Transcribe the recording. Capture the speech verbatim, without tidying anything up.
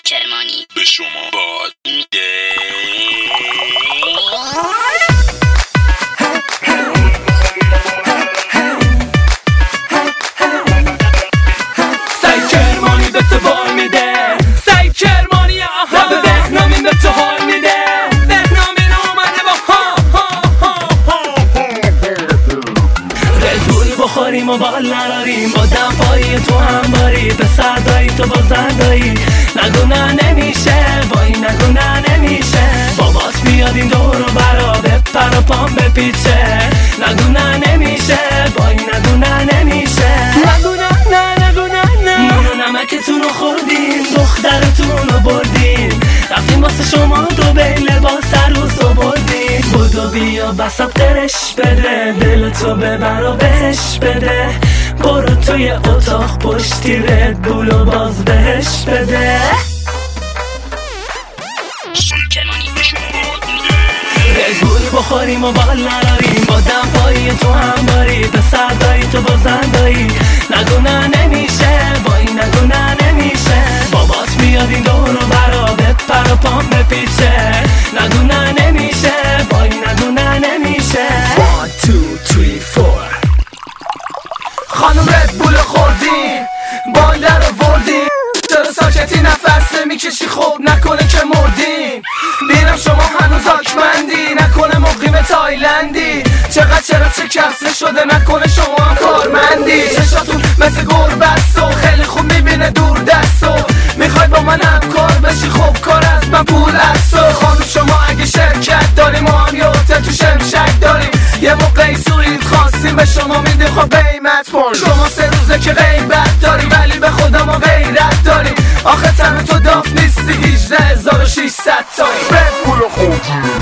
کرمانی به شما باد میده. سعی کرمانی به تو بال میده، سعی کرمانی آها به بهنامین به تو حال میده. بهنامین اومده با ها ها ها ها ردبول بخوریم و بال نراریم، با دمپایی تو هم باری به سردایی تو با زندایی. نگو نه نمیشه وای نگو نه نمیشه، بابات بیاد این دور و برا به پر و پام بپیچه. نگو نه نمیشه وای نگو نه نمیشه، نگو نه نه نگو نه نه. نون و نمکتون رو خوردین، دخترتون رو بردین، رفتیم واسه شما دو بیل لباس عروس رو بردین. بودو بیا وسط قرش بده، دل تو ببر و بهش بده. برو توی اتاق پشتی ردبول و باز بهش بده. ردبول بخوریم و بال نراریم، با دمپایی تو هم باری به سردایی تو با زندایی. نگو نه نمیشه وای نگو نه نمیشه، بابات میاد این دور و برا به پر و پام بپیچه. نگو نه نمیشه وای نگو نه نمیشه. one two three four خانم ردبول خوردین، بال در آوردین، چرا ساکتی نفس نمیکشی؟ خوب نکنه که مردین. بینم شما هنوز آکمندی، نکنه مقیم تایلندی. چقدر چرا چه کفسه شده، نکنه شما هم کارمندی. چشاتون مثل گربست و خیلی خوب میبینه دور دستو. میخوای با من همکار بشی؟ خوب کار از من پول استو. خانم شما اگه شرکت داری، ما هم یه هتل تو شمشک داریم. یه موقعی سویت خواستیم به شما میدیم خب قیمت پول. شما سه روزه که غیبت داری، ولی به خدا ما غیرت داریم. آخه تن تو داف نیستی، هجده هزار و ششصد تایی. ردبول خوردی